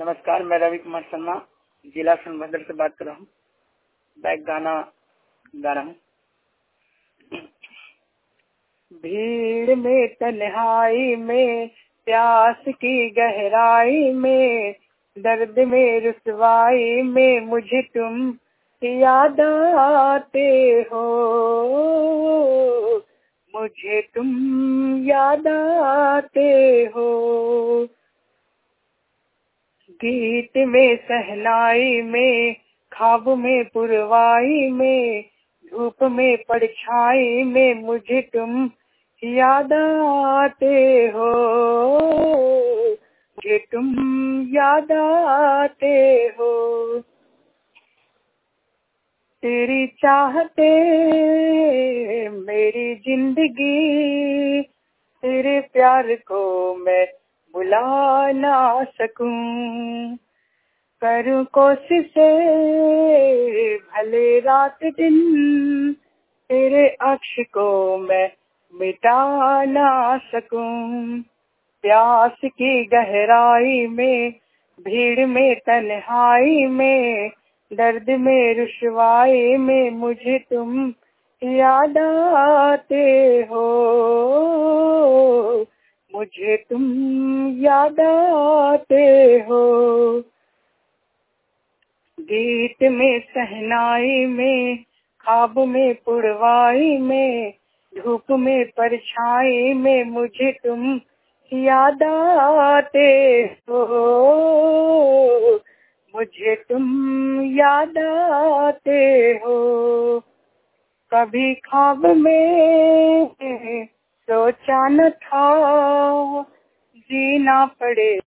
नमस्कार, मैं रवि कुमार शर्मा जिला सोनभद्र से बात कर रहा हूँ। बैक गाना गा रहा हूँ। भीड़ में तन्हाई में, प्यास की गहराई में, दर्द में रुसवाई में मुझे तुम याद आते हो, मुझे तुम याद आते हो। गीत में सहनाई में, ख्वाब में पुरवाई में, धूप में परछाई में मुझे तुम याद आते हो, मुझे तुम याद आते हो। तेरी चाहते मेरी जिंदगी, तेरे प्यार को मैं बुला ना सकूं। करूं कोशिशें भले रात दिन, तेरे अक्ष को मैं मिटा ना सकूं। प्यास की गहराई में, भीड़ में तन्हाई में, दर्द में रुसवाई में मुझे तुम याद आते हो, मुझे तुम याद आते हो। गीत में सहनाई में, ख्वाब में पुरवाई में, धूप में परछाई में मुझे तुम याद आते हो, मुझे तुम याद आते हो। कभी ख्वाब में सोचा न था जीना पड़े